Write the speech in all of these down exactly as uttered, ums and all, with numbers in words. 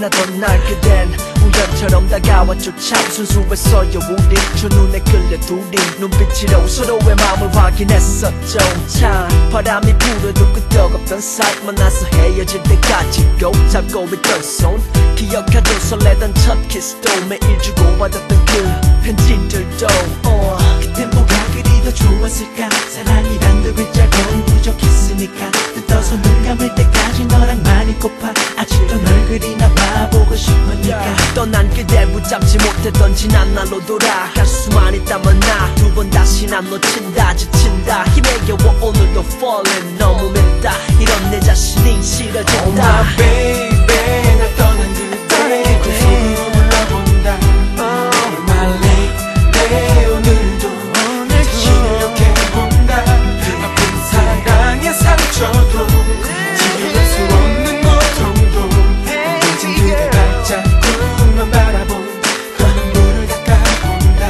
만나던 날 그댄 우연처럼 다가왔죠. 참 순수했어요. 우린 저 눈에 끌려 둘이 눈빛으로 서로의 마음을 확인했었죠. 참 바람이 불어도 끄떡없던 사이 만나서 헤어질 때까지 꼭 잡고 있던 손 기억하죠. 설레던 첫 키스도 매일 주고받았던 그 편지들도 어. 그땐 뭐가 그리 더 좋았을까. 사랑이란 두 글자고 부족했으니까 뜯어서 눈 감을 때까지 너랑 많이 고파. 아직도 널 그리나 봐보고 싶으니까. 떠난 그댈 붙잡지 못했던 지난 날로 돌아갈 수만 있다면 나 두 번 다시 난 놓친다 지친다 힘에 겨워 오늘도 falling 너무 맵다 이런 내 자신이 싫어진다. Oh my baby 날 떠난 그대 그 손으로 불러본다. Oh my lady 오늘도 다시 이렇게 본다. 아픈 사랑의 상처도 지울 수 없는 고통도 대신 그대 발자국만 바라본 눈물을 닦아본다.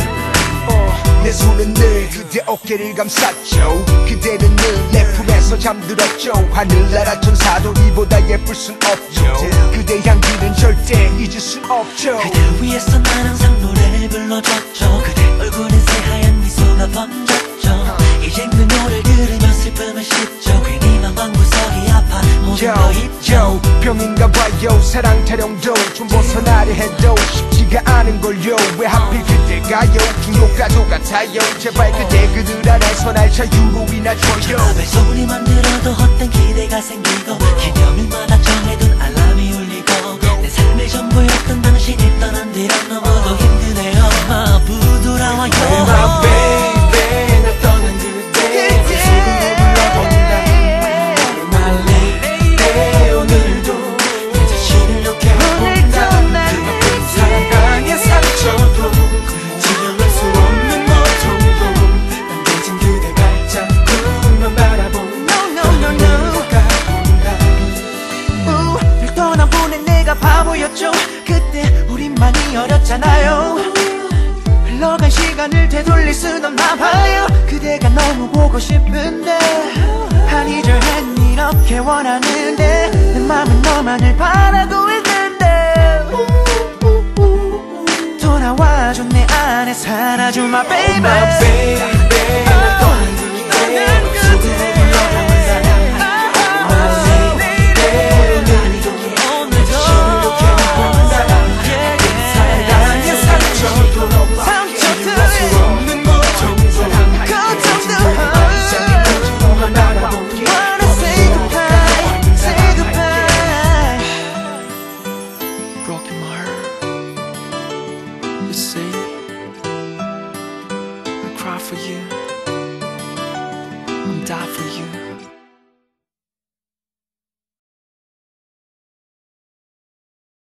내 손은 늘 그대 어깨를 감쌌죠. 그대는 늘 내 품에서 잠들었죠. 하늘나라 천사도 이보다 예쁠 순 없죠. 그대 향기는 절대 잊을 순 없죠. 그댈 위해서 난 항상 노래를 불러줬죠. 그대 얼굴엔 새하얀 미소가 번졌죠. 이젠 그 노래를 들으며 슬픔을 씻죠. 괜히 맘 방구석이 아파 모든 거 잊죠. 병인가 봐요. 사랑 타령도 좀 벗어나려 해도 쉽지가 않은걸요. 왜 하필 그대가요. 중독과도 같아요. 제발 그대 그들 안에서 날 자유로이나 줘요. 내 소리만 들어도 헛된 기대가 생기고 기념일마다 정해둔 알람이 울리고 내 삶의 전부였던 당신이 떠난 뒤로 너무도 힘드네요. 마부 돌아와요. Oh my baby 날 떠난 그대 그 손으로 불러본다. Oh my lady 오늘도 내 자신을 이렇게 본다. 아픈 사랑의 상처도 지울 수 없는 고통도 난 대신 그대 발자국만 바라본 늘 떠나보낸 내가 바보였죠. 그때 우린 많이 어렸잖아요. 흘러간 시간을 되돌릴 순 없나 봐요. 그대가 너무 보고 싶은데 한 이절엔 이렇게 원하는데 내 맘은 너만을 바라고 있는데 돌아와줘 내 안에 살아줘 my baby. Oh my baby 날 떠난 그대 그 손으로 불러본다. Broken my heart. You say